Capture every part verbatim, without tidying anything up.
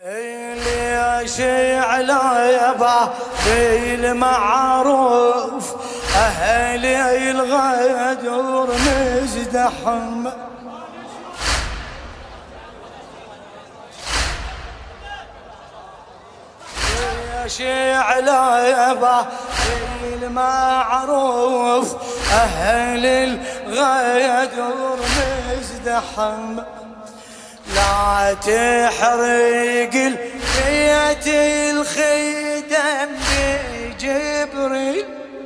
اللي شعله يبا بالمعروف أهلي الغدر مزدحم يا شعله يبا بالمعروف أهلي الغدر مزدحم لا تحرق البيت الخدم بجبريل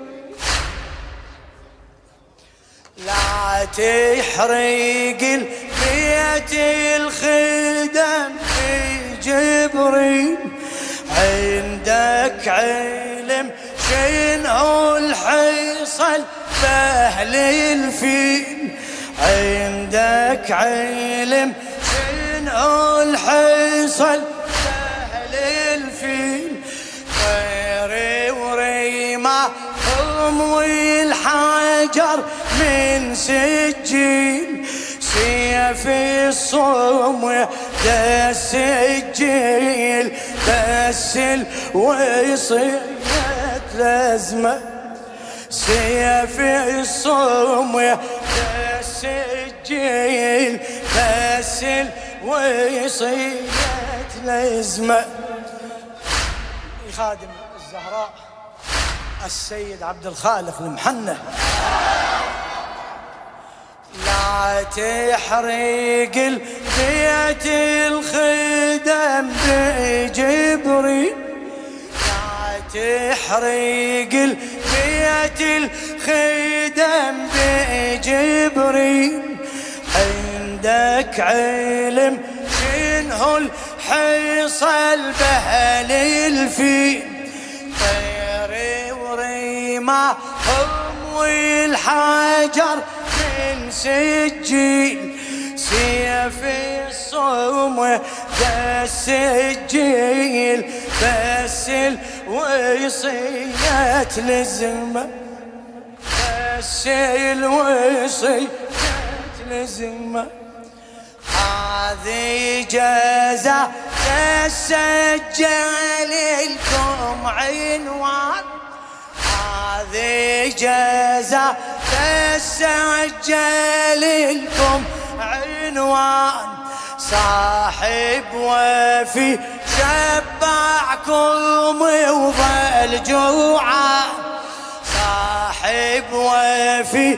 لا تحرق البيت الخدم بجبريل عندك علم شنو الحصل بأهل الفيل عندك علم شنو الحصل بأهل الفيل غيري وريما هم والحجر من سجيل سيف الصوم ده السجيل بس الوصية لازمة سيف الصوم ده السجيل بس الوصية لازمة. خادم الزهراء السيد عبد الخالق المحنة لا تحرق البيت الخدم بجبريل لا تحرق البيت الخدم بجبريل عندك علم شنو الحصل بأهل الفيل طيري وريما هم والحجر من سجيل سيف الصوم ده السجيل بس الوصية لزمة بس الوصية لزمة هذه جزاء تسجل لكم عنوان هذه جزاء تسجل لكم عنوان صاحب وفي شبعكم وظل جوعان صاحب وفي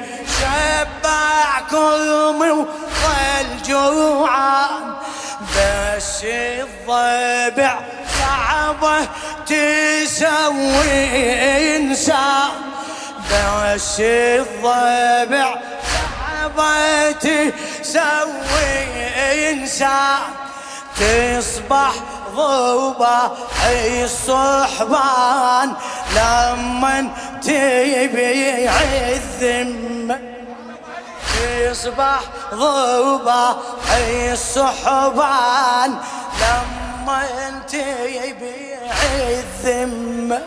شبعكم وظل جوعان بس الضبع صعبة تسوي إنسان بس الضبع صعبة تسوي إنسان تصبح ضوبة الصحبان لمن تبيع الذمة تصبح ضوبة الصحبان لما انت يبيع الذمة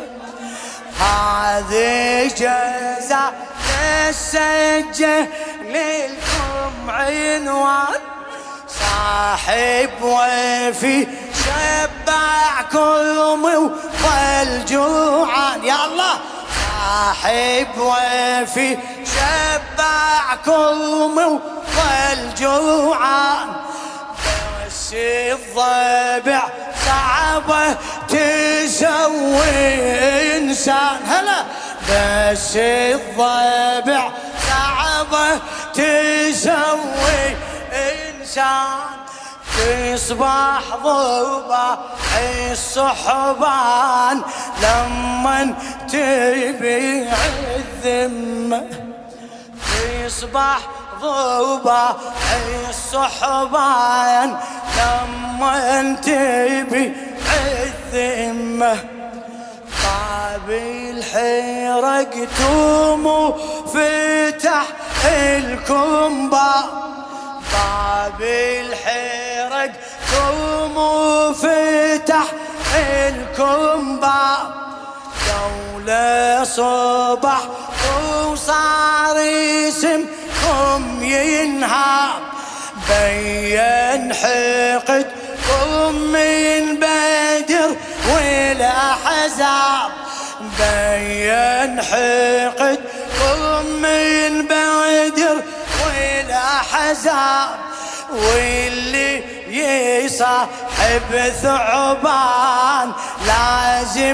هذه جزاء تسجل لكم عنوان صاحب وفي شبعكم وظل جوعان يا الله صاحب وفي شبعكم وظل جوعان بس الضبع صعبة تسوي إنسان هلا بس الضبع صعبة تسوي إنسان تصبح ضوبة الصحبان لمن تبيع الذمة تصبح ضوبة الصحبان لمن تبيع الذمة طاب الحرق تومو فتح الكمبا طاب الحرق تومو فتح الكمبا دولة صبح وصار اسمكم ينهار بين حقدكم من بدر والأحزاب بين حقدكم من بدر والأحزاب واللي يصاحب ثعبان لازم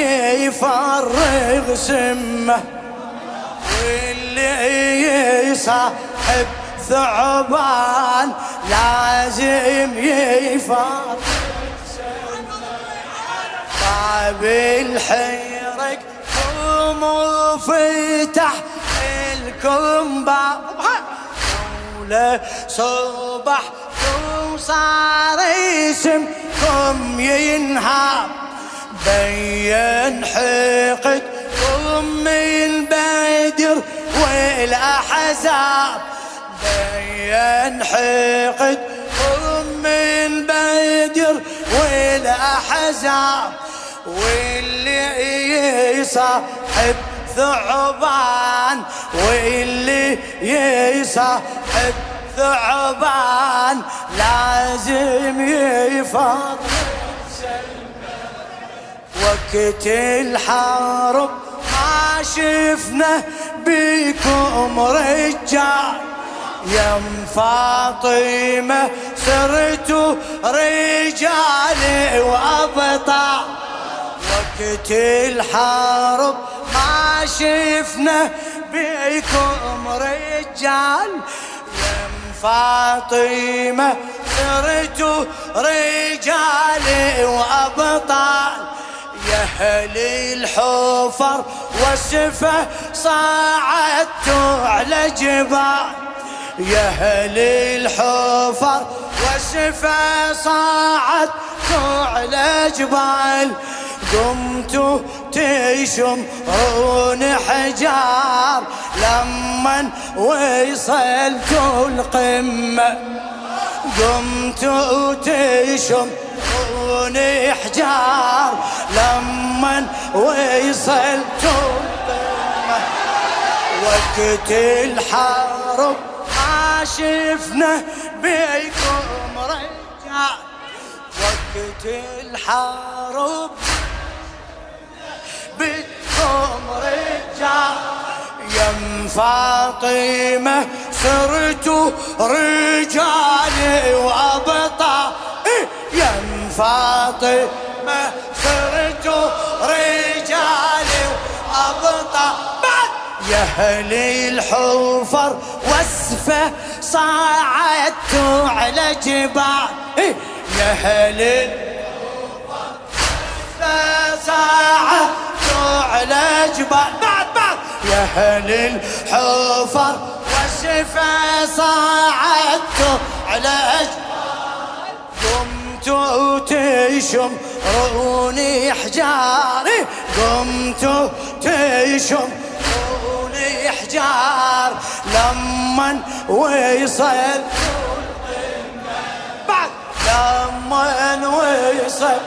يفرغ سمه واللي يصاحب ثعبان لازم يفرغ سمه باب الحيرك قوم وفتح لكم باب ولا صبح وصار اسمكم ينهاب بين حقدكم من بدر والأحزاب بين حقدكم من بدر والأحزاب واللي يصاحب ثعبان واللي يصاحب ثعبان لازم يفرغ وقت الحرب ما شفنا بكم رجال يا ام فاطمة صرتوا رجال وأبطال وقت الحرب ما شفنا بكم رجال يا ام فاطمة صرتوا رجال وأبطال يا أهل الحفر والسفة صعدتوا على جبال يا أهل الحفر والسفة صعدتوا على جبال قمتوا تشمرون حجار لمن وصلتوا القمة قمتوا تشمرون حجار لمن وصلتوا القمة وقت الحرب ما شفنا بيكم رجال وقت الحرب بكم رجال يا ام فاطمة صرتوا رجال وأبطال يا ام فاطمة صرتوا رجال وأبطال يا أهل الحفر واسفة صعدتوا على جبال يا أهل الحفر صعدتوا على جبال بعد بعد يا أهل الحفر واسفة صعدتوا على جبال قمتوا تشمرون حجار قمتوا تشمرون حجار لمن وصل بعد لمن وصل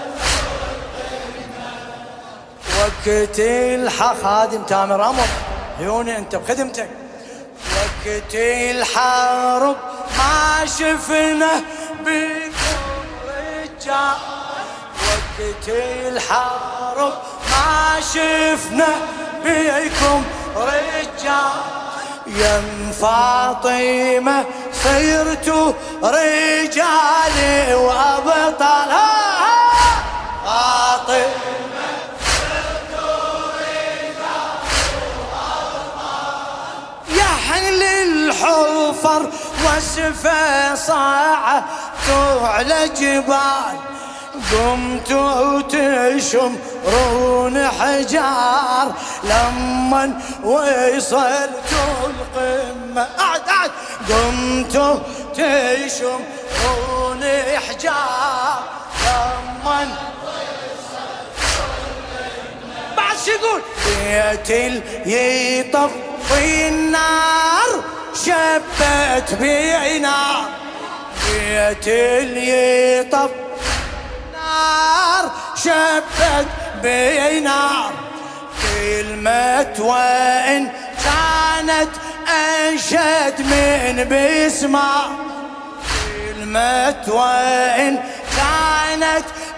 وقت الحق خادم تامر أمر عيوني أنت بخدمتك وقت الحرب ما شفنا بكم رجال وقت الحرب ما شفنا بكم رجال يا ام فاطمة صرتوا رجال وأبطال فاطمة صرتوا رجال وأبطال يا أهل الحفر واسفة صعدتوا على جبال قمتوا تشمرون حجار لمن وصلتوا القمة أعد أعد قمتوا تشمرون حجار لمن وصلتوا القمة بعد شو يقول بيت يطفي النار شبت بي نار بيت يطفي نار شبت بي نار كلمة وإن كانت أنشد من بسمة كلمة وإن كانت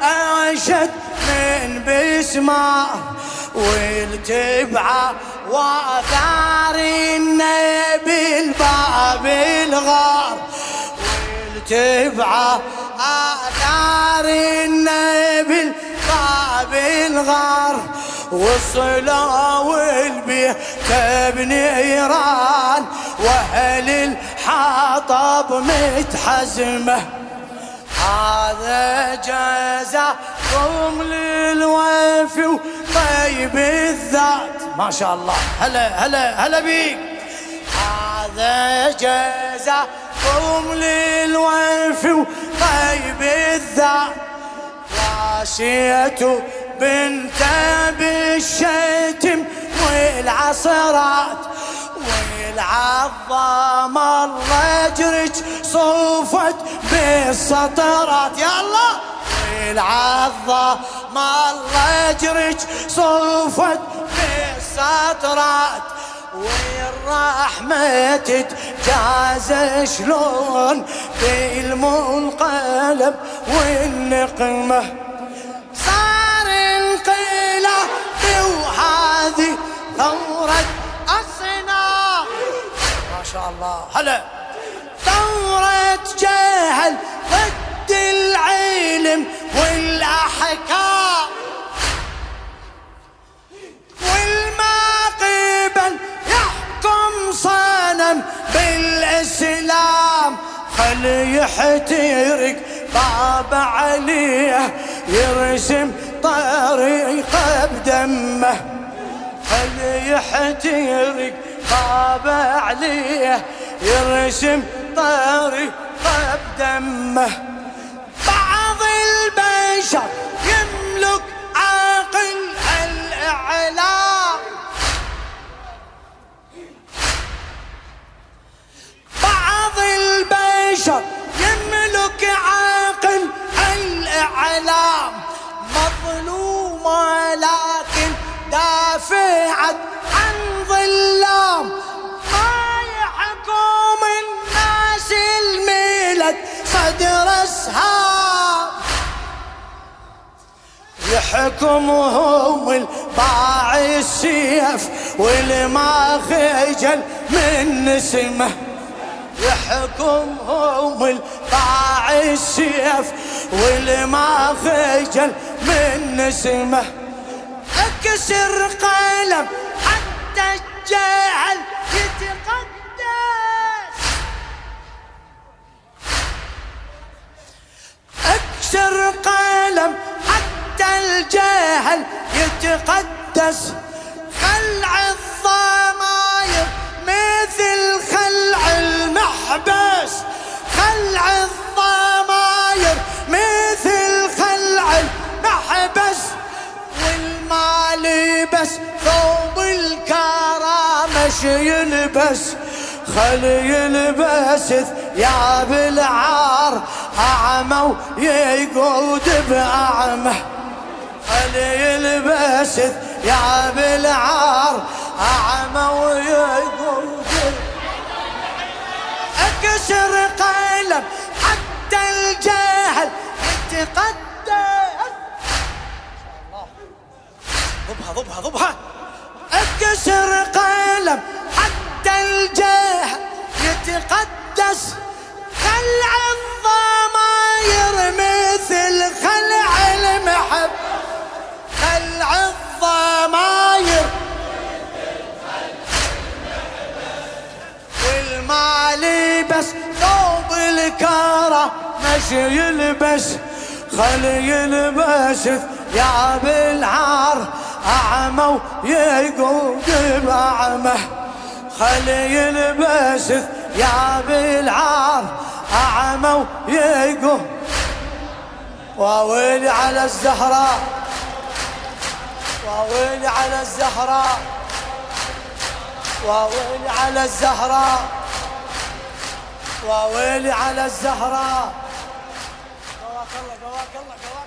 أشد من بسمار والتبعة وآثار النبي الباب الغار والتبعة آثار النبي الباب الغار والصلاة والبيت بنيران وأهل الحطب متحزمة هذا جزاكم للوفي وطيب الذات ما شاء الله هلا هلا هلا بيك هذا جزاكم للوفي وطيب الذات راسية بنت بالشتم والعصرات والعظام الله يجرج صوفت بالسطرات يا الله والعظام الله يجرج صوفت بالسطرات والرحمة تتجاز شلون بالمنقلب والنقمة صار انقلاب وهذه ثورة الصناعة ما شاء الله هلا ثورة جهل ضد العلم والأحكام والما قبل يحكم صنم بالإسلام خلي يحترق باب عليه يرسم طريقه بدمه خلي يحترق باب عليه يرسم طريقه بدمه بعض البشر يملك عقل الإعلام بعض البشر يملك عقل الإعلام مظلومة لكن دافعت عن ظلام ما يحكم الناس الملك صدر اسهام يحكمهم الباعي السيف والما خجل من نسمه يحكمهم الباعي السيف والما خجل من نسمه اكسر قلم حتى الجهل يتقدس اكسر قلم حتى الجهل يتقدس خلع الضماير مثل خلع المحبس خلع الضماير مثل خلع المحبس والمال بس ثوب الكرامة يلبس خلي يلبس ثياب العار أعمى ويقود بأعمى خلي يلبس ثياب العار أعمى ويقود اكسر قلم حتى الجهل يتقدس ضبها ضبها ضبها اكسر قلم حتى الجهل يتقدس خلع الضماير مثل خلع المحب خلع الضماير والمال بس ثوب الكرة مشي يلبس خلي يلبس ثياب العار أعمى ويقود بأعمى خلي يلبس ثياب العار أعمى ويقود وويلي على الزهراء وويلي على الزهراء وويلي على الزهراء وويلي على الزهراء قواك الله قواك الله قواك